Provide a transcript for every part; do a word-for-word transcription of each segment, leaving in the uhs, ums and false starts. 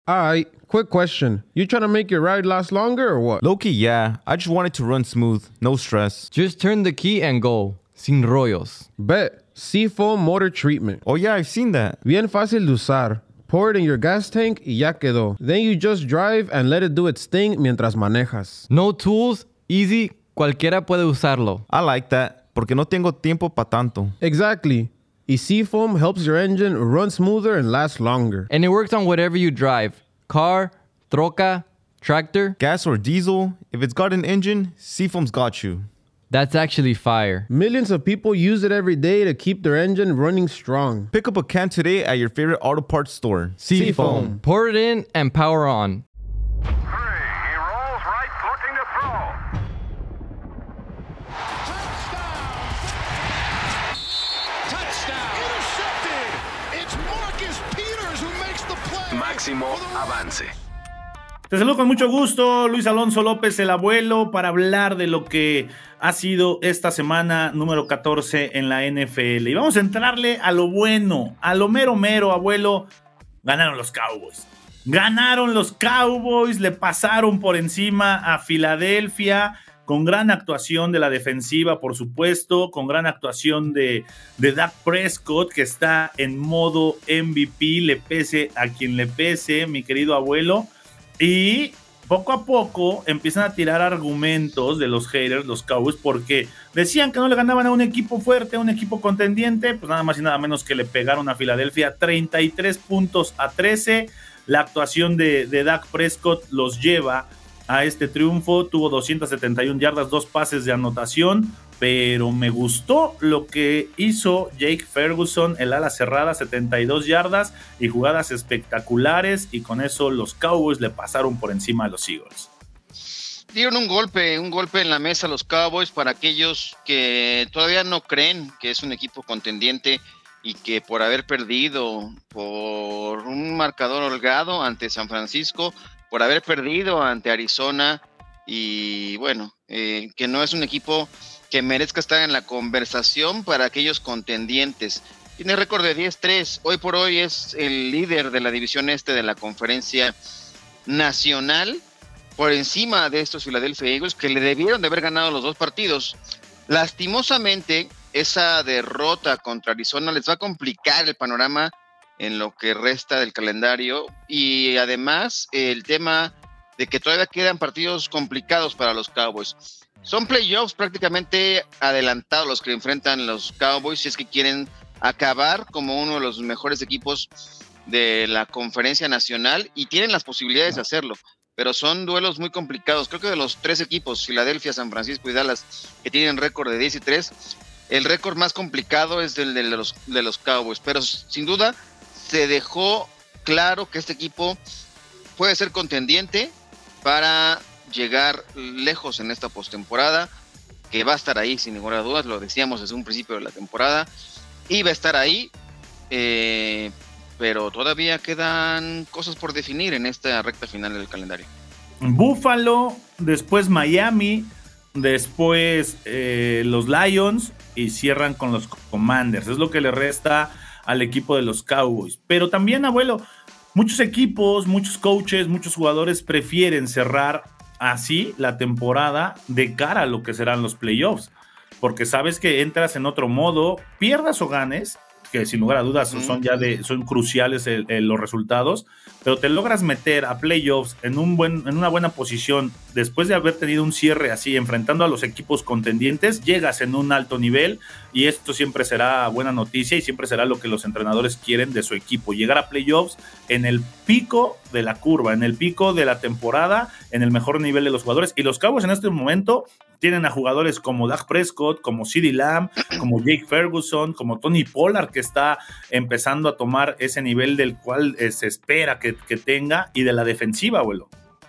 Alright, quick question. You trying to make your ride last longer or what? Low-key, yeah. I just want it to run smooth, no stress. Just turn the key and go. Sin rollos. Bet. Seafoam Motor Treatment. Oh yeah, I've seen that. Bien fácil de usar. Pour it in your gas tank y ya quedó. Then you just drive and let it do its thing mientras manejas. No tools, easy, cualquiera puede usarlo. I like that, porque no tengo tiempo pa' tanto. Exactly. Y Seafoam helps your engine run smoother and last longer. And it works on whatever you drive. Car, troca, tractor. Gas or diesel, if it's got an engine, Seafoam's got you. That's actually fire. Millions of people use it every day to keep their engine running strong. Pick up a can today at your favorite auto parts store. Seafoam. Pour it in and power on. Three, he rolls right, looking to throw. Touchdown! Intercepted! It's Marcus Peters who makes the play. Máximo avance. Te saludo con mucho gusto, Luis Alonso López, el abuelo, para hablar de lo que ha sido esta semana número catorce en la N F L. Y vamos a entrarle a lo bueno, a lo mero mero, abuelo. Ganaron los Cowboys. Ganaron los Cowboys, le pasaron por encima a Filadelfia, con gran actuación de la defensiva, por supuesto, con gran actuación de, de Dak Prescott, que está en modo M V P, le pese a quien le pese, mi querido abuelo. Y poco a poco empiezan a tirar argumentos de los haters, los Cowboys, porque decían que no le ganaban a un equipo fuerte, a un equipo contendiente, pues nada más y nada menos que le pegaron a Filadelfia treinta y tres puntos a trece. La actuación de, de Dak Prescott los lleva a este triunfo. Tuvo doscientas setenta y una yardas, dos pases de anotación, pero me gustó lo que hizo Jake Ferguson, el ala cerrada, setenta y dos yardas y jugadas espectaculares, y con eso los Cowboys le pasaron por encima a los Eagles. Dieron un golpe, un golpe en la mesa a los Cowboys para aquellos que todavía no creen que es un equipo contendiente y que por haber perdido por un marcador holgado ante San Francisco, por haber perdido ante Arizona y bueno, eh, que no es un equipo que merezca estar en la conversación para aquellos contendientes. Tiene récord de diez tres, hoy por hoy es el líder de la división este de la conferencia nacional, por encima de estos Philadelphia Eagles, que le debieron de haber ganado los dos partidos. Lastimosamente, esa derrota contra Arizona les va a complicar el panorama en lo que resta del calendario, y además el tema de que todavía quedan partidos complicados para los Cowboys. Son playoffs prácticamente adelantados los que enfrentan los Cowboys si es que quieren acabar como uno de los mejores equipos de la conferencia nacional, y tienen las posibilidades de hacerlo, pero son duelos muy complicados. Creo que de los tres equipos, Filadelfia, San Francisco y Dallas, que tienen récord de diez y tres, el récord más complicado es el de los, de los Cowboys, pero sin duda se dejó claro que este equipo puede ser contendiente para llegar lejos en esta postemporada, que va a estar ahí sin ninguna duda, lo decíamos desde un principio de la temporada, y va a estar ahí, eh, pero todavía quedan cosas por definir en esta recta final del calendario. Buffalo, después Miami, después eh, los Lions, y cierran con los Commanders. Es lo que le resta al equipo de los Cowboys. Pero también, abuelo, muchos equipos, muchos coaches, muchos jugadores prefieren cerrar así la temporada de cara a lo que serán los playoffs, porque sabes que entras en otro modo, pierdas o ganes, que sin lugar a dudas son ya de, son cruciales el, el, los resultados, pero te logras meter a playoffs en, un buen, en una buena posición después de haber tenido un cierre así, enfrentando a los equipos contendientes, llegas en un alto nivel, y esto siempre será buena noticia y siempre será lo que los entrenadores quieren de su equipo, llegar a playoffs en el pico de la curva, en el pico de la temporada, en el mejor nivel de los jugadores. Y los Cowboys en este momento tienen a jugadores como Dak Prescott, como CeeDee Lamb, como Jake Ferguson, como Tony Pollard, que está empezando a tomar ese nivel del cual eh, se espera que, que tenga, y de la defensiva, abuelo.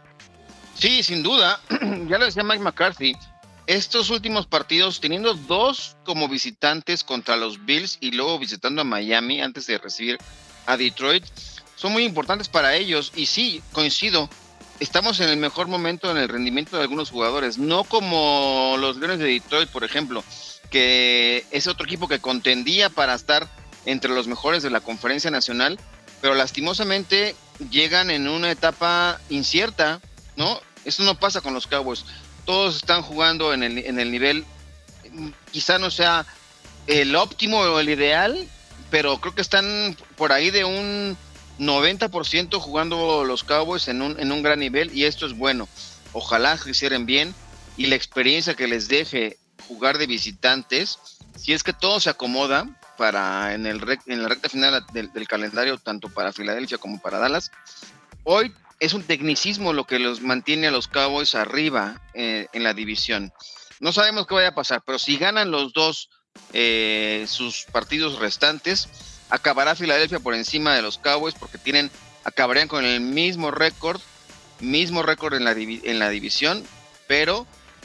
Sí, sin duda, ya lo decía Mike McCarthy, estos últimos partidos, teniendo dos como visitantes contra los Bills y luego visitando a Miami antes de recibir a Detroit, son muy importantes para ellos. Y sí, coincido, estamos en el mejor momento en el rendimiento de algunos jugadores, no como los Leones de Detroit, por ejemplo, que es otro equipo que contendía para estar entre los mejores de la conferencia nacional, pero lastimosamente llegan en una etapa incierta, ¿no? Eso no pasa con los Cowboys. Todos están jugando en el, en el nivel, quizá no sea el óptimo o el ideal, pero creo que están por ahí de un noventa por ciento jugando los Cowboys en un, en un gran nivel, y esto es bueno. Ojalá que hicieran bien, y la experiencia que les deje jugar de visitantes, si es que todo se acomoda para en, el rec, en la recta final del, del calendario, tanto para Filadelfia como para Dallas. Hoy es un tecnicismo lo que los mantiene a los Cowboys arriba eh, en la división. No sabemos qué vaya a pasar, pero si ganan los dos eh, sus partidos restantes, acabará Filadelfia por encima de los Cowboys, porque tienen, acabarían con el mismo récord, mismo récord en la, divi- en la división, pero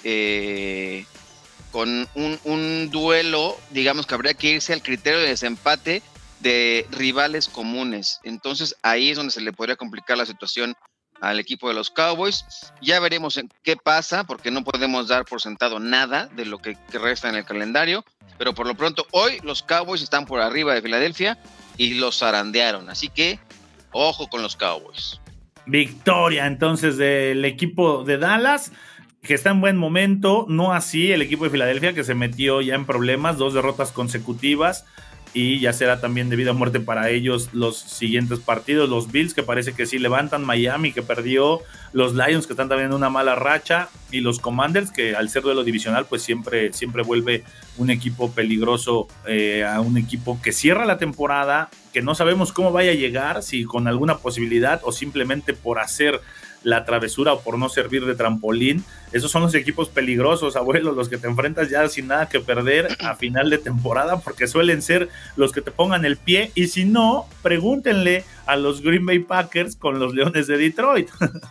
eh, con un, un duelo, digamos que habría que irse al criterio de desempate de rivales comunes. Entonces ahí es donde se le podría complicar la situación al equipo de los Cowboys. Ya veremos en qué pasa, porque no podemos dar por sentado nada de lo que, que resta en el calendario, pero por lo pronto hoy los Cowboys están por arriba de Filadelfia y los zarandearon, así que ojo con los Cowboys. Victoria entonces del equipo de Dallas, que está en buen momento, no así el equipo de Filadelfia, que se metió ya en problemas, dos derrotas consecutivas, y ya será también de vida o muerte para ellos los siguientes partidos. Los Bills, que parece que sí levantan, Miami, que perdió, los Lions, que están también en una mala racha, y los Commanders, que al ser duelo divisional, pues siempre, siempre vuelve un equipo peligroso eh, a un equipo que cierra la temporada, que no sabemos cómo vaya a llegar, si con alguna posibilidad o simplemente por hacer la travesura o por no servir de trampolín. Esos son los equipos peligrosos, abuelo, los que te enfrentas ya sin nada que perder a final de temporada, porque suelen ser los que te pongan el pie, y si no, pregúntenle a los Green Bay Packers con los Leones de Detroit.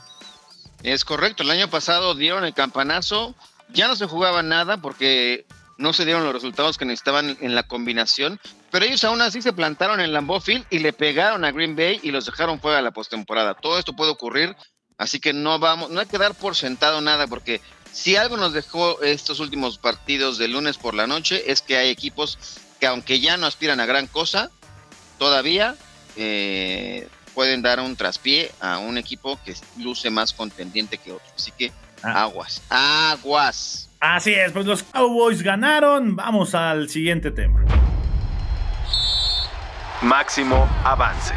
Es correcto, el año pasado dieron el campanazo, ya no se jugaba nada porque no se dieron los resultados que necesitaban en la combinación, pero ellos aún así se plantaron en Lambeau Field y le pegaron a Green Bay y los dejaron fuera de la postemporada. Todo esto puede ocurrir, así que no vamos, no hay que dar por sentado nada, porque si algo nos dejó estos últimos partidos de lunes por la noche es que hay equipos que, aunque ya no aspiran a gran cosa, todavía eh, pueden dar un traspié a un equipo que luce más contendiente que otro. Así que Ah. aguas, aguas. Así es, pues los Cowboys ganaron. Vamos al siguiente tema. Máximo avance.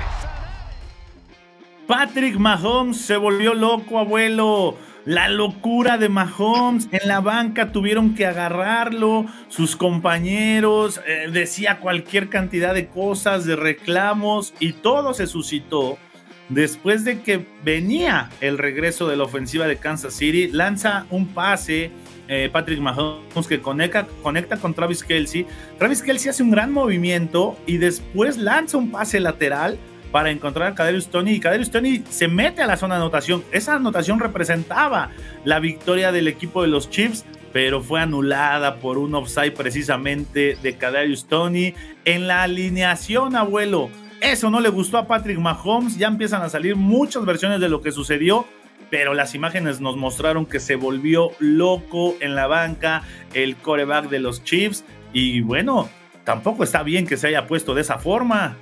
Patrick Mahomes se volvió loco, abuelo. La locura de Mahomes. En la banca tuvieron que agarrarlo. Sus compañeros, eh, decía cualquier cantidad de cosas, de reclamos, y todo se suscitó después de que venía el regreso de la ofensiva de Kansas City. Lanza un pase eh, Patrick Mahomes que conecta, conecta con Travis Kelce. Travis Kelce hace un gran movimiento y después lanza un pase lateral para encontrar a Kadarius Toney, y Kadarius Toney se mete a la zona de anotación. Esa anotación representaba la victoria del equipo de los Chiefs, pero fue anulada por un offside precisamente de Kadarius Toney en la alineación, abuelo. Eso no le gustó a Patrick Mahomes. Ya empiezan a salir muchas versiones de lo que sucedió, pero las imágenes nos mostraron que se volvió loco en la banca el quarterback de los Chiefs, y bueno, tampoco está bien que se haya puesto de esa forma.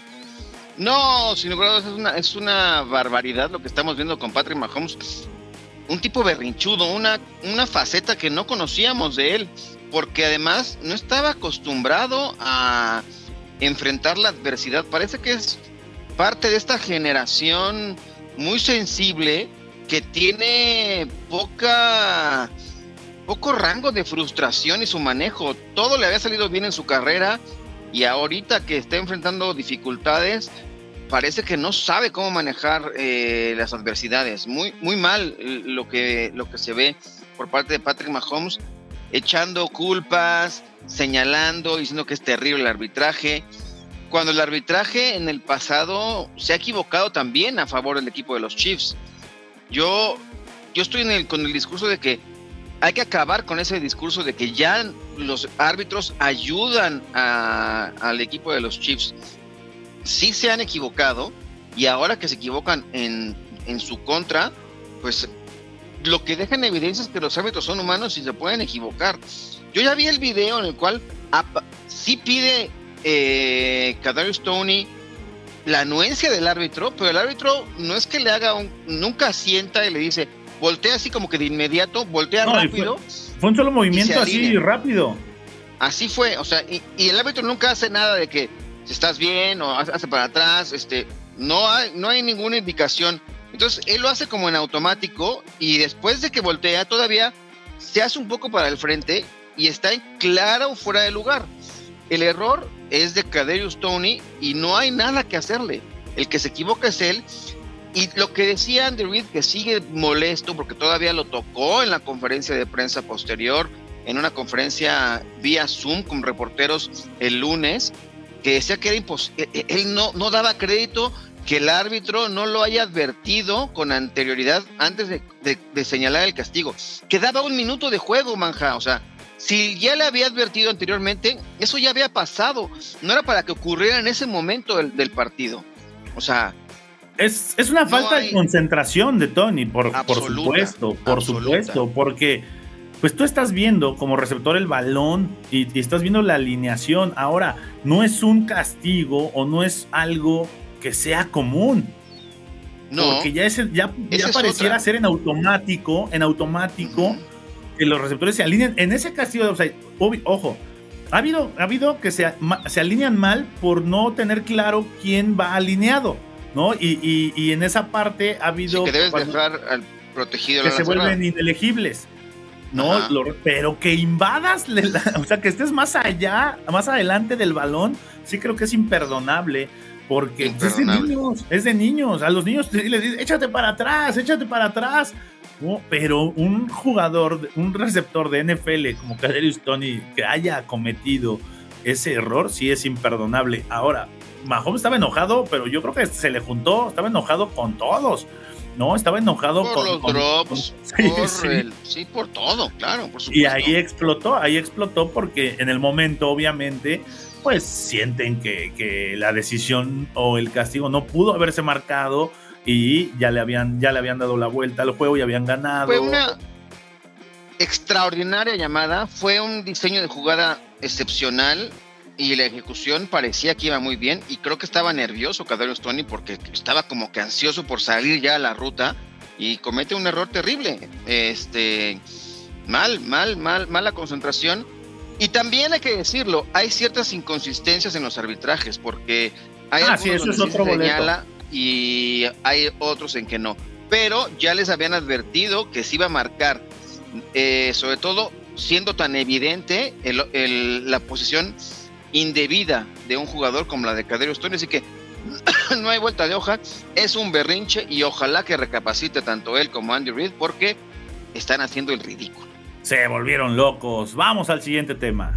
No, sin lugar a dudas es una, es una barbaridad lo que estamos viendo con Patrick Mahomes. Un tipo berrinchudo, una, una faceta que no conocíamos de él, porque además no estaba acostumbrado a enfrentar la adversidad. Parece que es parte de esta generación muy sensible que tiene poca, poco rango de frustración y su manejo. Todo le había salido bien en su carrera, y ahorita que está enfrentando dificultades, parece que no sabe cómo manejar eh, las adversidades. Muy, muy mal lo que, lo que se ve por parte de Patrick Mahomes, echando culpas, señalando, diciendo que es terrible el arbitraje, cuando el arbitraje en el pasado se ha equivocado también a favor del equipo de los Chiefs. Yo, yo estoy en el, con el discurso de que hay que acabar con ese discurso de que ya los árbitros ayudan a, al equipo de los Chiefs. Sí se han equivocado, y ahora que se equivocan en, en su contra, pues lo que deja en evidencia es que los árbitros son humanos y se pueden equivocar. Yo ya vi el video en el cual ap- sí pide eh, Kadarius Toney la anuencia del árbitro, pero el árbitro no es que le haga un, nunca sienta y le dice, voltea así como que de inmediato, voltea No, y rápido. Fue, fue un solo movimiento así alinea. rápido. Así fue, o sea, y, y el árbitro nunca hace nada de que si estás bien o hace, hace para atrás, este, no hay, no hay ninguna indicación. Entonces él lo hace como en automático y después de que voltea todavía se hace un poco para el frente y está en claro fuera de lugar. El error es de Kadarius Toney y no hay nada que hacerle. El que se equivoca es él. Y lo que decía Andy Reid, que sigue molesto porque todavía lo tocó en la conferencia de prensa posterior, en una conferencia vía Zoom con reporteros el lunes, que decía que era imposible, él no, no daba crédito que el árbitro no lo haya advertido con anterioridad antes de, de, de señalar el castigo. Quedaba un minuto de juego, Manja, o sea, si ya le había advertido anteriormente, eso ya había pasado, no era para que ocurriera en ese momento del, del partido, o sea... Es, es una no falta hay... de concentración de Tony, por, por Absoluta, supuesto, por absoluta. supuesto, porque pues tú estás viendo como receptor el balón y, y estás viendo la alineación. Ahora, no es un castigo o no es algo que sea común. No, porque ya, es, ya, ya es pareciera otra. ser en automático, en automático, Uh-huh. que los receptores se alineen. En ese castigo de offside, obvio, ojo, ha habido, ha habido que se, se alinean mal por no tener claro quién va alineado, ¿no? Y, y, y en esa parte ha habido... sí, que debes cuando- dejar al protegido que la se cerrada. vuelven inelegibles, ¿no? Ajá. Lo- pero que invadas, la, o sea, que estés más allá, más adelante del balón, sí creo que es imperdonable, porque es de Imperdonable. niños, es de niños. A los niños les dicen, échate para atrás, échate para atrás. No, pero un jugador, un receptor de N F L como Kadarius Toney que haya cometido ese error, sí es imperdonable. Ahora, Mahomes estaba enojado, pero yo creo que se le juntó, estaba enojado con todos. No, estaba enojado Por con los con- drops, Sí, por sí. el, sí, por todo, claro, por supuesto. Y ahí explotó, ahí explotó porque en el momento, obviamente, pues sienten que, que la decisión o el castigo no pudo haberse marcado y ya le habían, ya le habían dado la vuelta al juego y habían ganado. Fue una extraordinaria llamada, fue un diseño de jugada excepcional y la ejecución parecía que iba muy bien y creo que estaba nervioso Kadarius Toney porque estaba como que ansioso por salir ya a la ruta y comete un error terrible, este, mal, mal, mal, mala concentración. Y también hay que decirlo, hay ciertas inconsistencias en los arbitrajes porque hay Ah, sí, algunos eso es donde sí otro se boleto. señala y hay otros en que no, pero ya les habían advertido que se iba a marcar, eh, sobre todo siendo tan evidente el, el, la posición indebida de un jugador como la de Kadarius Toney, así que no hay vuelta de hoja, es un berrinche y ojalá que recapacite tanto él como Andy Reid porque están haciendo el ridículo. Se volvieron locos. Vamos al siguiente tema.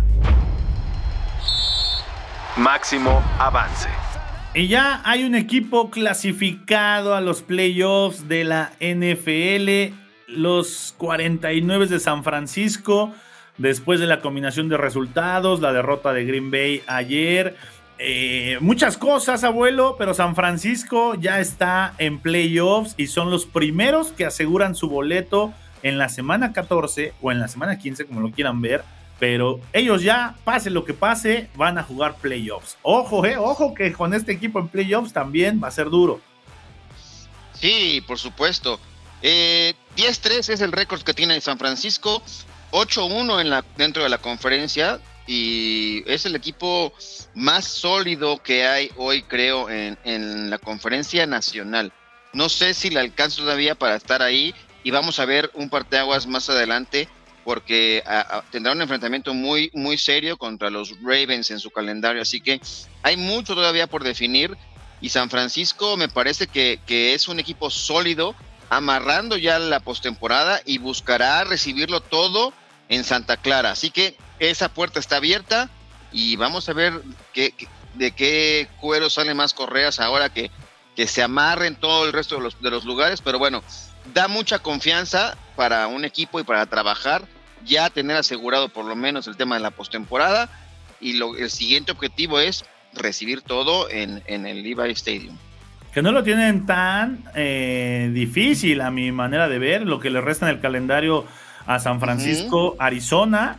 Máximo avance. Y ya hay un equipo clasificado a los playoffs de la N F L, los cuarenta y nueve de San Francisco, después de la combinación de resultados, la derrota de Green Bay ayer. Eh, muchas cosas, abuelo, pero San Francisco ya está en playoffs y son los primeros que aseguran su boleto en la semana catorce o en la semana quince, como lo quieran ver. Pero ellos ya, pase lo que pase, van a jugar playoffs. Ojo, eh, ojo que con este equipo en playoffs también va a ser duro. Sí, por supuesto. Eh, diez tres es el récord que tiene San Francisco, ocho uno en la, dentro de la conferencia y es el equipo más sólido que hay hoy, creo, en, en la conferencia nacional. No sé si le alcanza todavía para estar ahí y vamos a ver un parteaguas más adelante porque a, a, tendrá un enfrentamiento muy, muy serio contra los Ravens en su calendario, así que hay mucho todavía por definir y San Francisco me parece que, que es un equipo sólido, amarrando ya la postemporada y buscará recibirlo todo en Santa Clara, así que esa puerta está abierta y vamos a ver qué, qué, de qué cuero salen más correas ahora que, que se amarren todo el resto de los, de los lugares, pero bueno, da mucha confianza para un equipo y para trabajar, ya tener asegurado por lo menos el tema de la postemporada y lo, el siguiente objetivo es recibir todo en, en el Levi Stadium. Que no lo tienen tan eh, difícil a mi manera de ver, lo que le resta en el calendario a San Francisco, uh-huh. Arizona,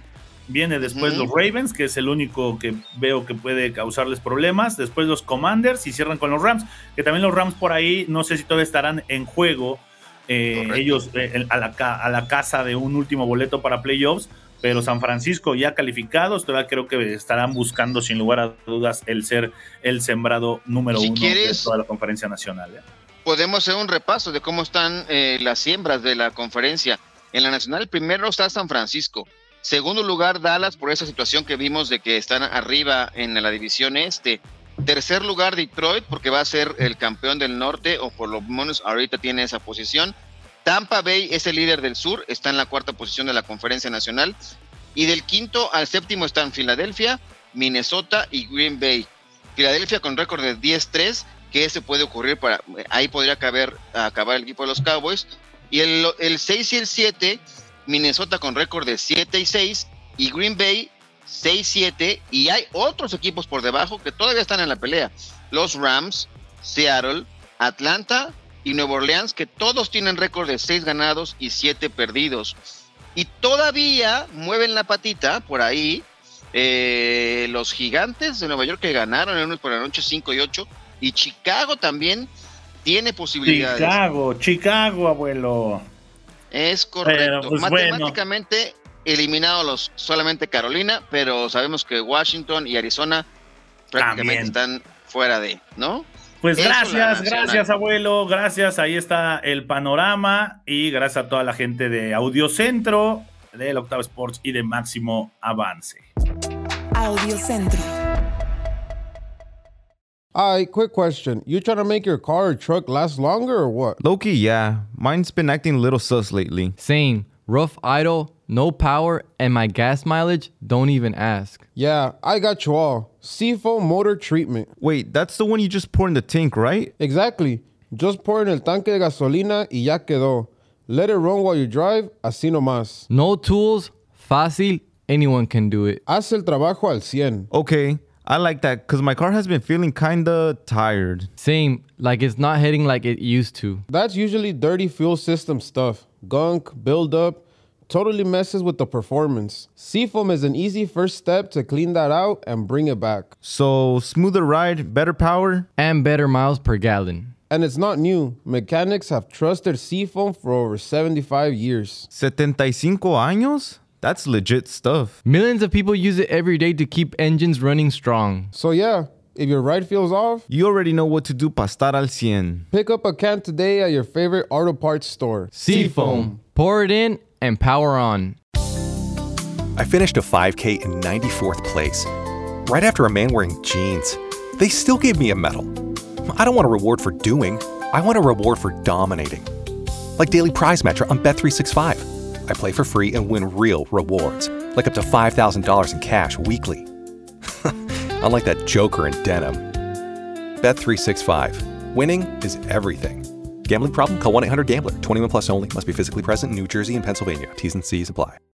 Viene después Ujú. los Ravens, que es el único que veo que puede causarles problemas. Después los Commanders y cierran con los Rams, que también los Rams por ahí, no sé si todavía estarán en juego. Eh, Correcto. ellos eh, a, la, ca- a la casa de un último boleto para playoffs, pero San Francisco ya calificados, todavía creo que estarán buscando sin lugar a dudas el ser el sembrado número Si uno quieres- de toda la conferencia nacional. ¿eh? Podemos hacer un repaso de cómo están eh, las siembras de la conferencia. En la nacional, primero está San Francisco. Segundo lugar, Dallas, por esa situación que vimos de que están arriba en la división este. Tercer lugar, Detroit, porque va a ser el campeón del norte, o por lo menos ahorita tiene esa posición. Tampa Bay es el líder del sur, está en la cuarta posición de la conferencia nacional. Y del quinto al séptimo están Filadelfia, Minnesota y Green Bay. Filadelfia con récord de diez tres, que ese puede ocurrir, para ahí podría caber, acabar el equipo de los Cowboys. Y el, el seis y el siete, Minnesota con récord de siete y seis, y Green Bay seis siete, y hay otros equipos por debajo que todavía están en la pelea. Los Rams, Seattle, Atlanta y Nueva Orleans, que todos tienen récord de seis ganados y siete perdidos. Y todavía mueven la patita por ahí eh, los Gigantes de Nueva York, que ganaron el lunes por la noche cinco y ocho, y Chicago también tiene posibilidades. Chicago, Chicago, abuelo. Es correcto. Pero, pues, Matemáticamente eliminados los solamente Carolina, pero sabemos que Washington y Arizona prácticamente También. están fuera de, ¿no? Pues Eso, la gracias, nacional. gracias, abuelo, gracias. Ahí está el panorama y gracias a toda la gente de Audiocentro, del Octavo Sports y de Máximo Avance. Audiocentro. Alright, quick question. You trying to make your car or truck last longer or what? Low-key, yeah. Mine's been acting a little sus lately. Same. Rough idle, no power, and my gas mileage, don't even ask. Yeah, I got you all. Seafoam motor treatment. Wait, that's the one you just pour in the tank, right? Exactly. Just pour en el tanque de gasolina y ya quedó. Let it run while you drive, así nomás. No tools, fácil, anyone can do it. Haz el trabajo al cien. Okay, I like that because my car has been feeling kinda tired. Same, like it's not hitting like it used to. That's usually dirty fuel system stuff. Gunk, buildup, totally messes with the performance. Seafoam is an easy first step to clean that out and bring it back. So, smoother ride, better power? And better miles per gallon. And it's not new. Mechanics have trusted Seafoam for over seventy-five years. setenta y cinco años? That's legit stuff. Millions of people use it every day to keep engines running strong. So yeah, if your ride feels off, You already know what to do para estar al cien. pick up a can today at your favorite auto parts store. Seafoam. Pour it in and power on. I finished a five K in ninety-fourth place, right after a man wearing jeans. They still gave me a medal. I don't want a reward for doing. I want a reward for dominating. Like Daily Prize Match on Bet three sixty-five. I play for free and win real rewards, like up to five thousand dollars in cash weekly. Unlike that joker in denim. Bet three sixty-five. Winning is everything. Gambling problem? Call one eight hundred gambler. twenty-one plus only. Must be physically present in New Jersey and Pennsylvania. T's and C's apply.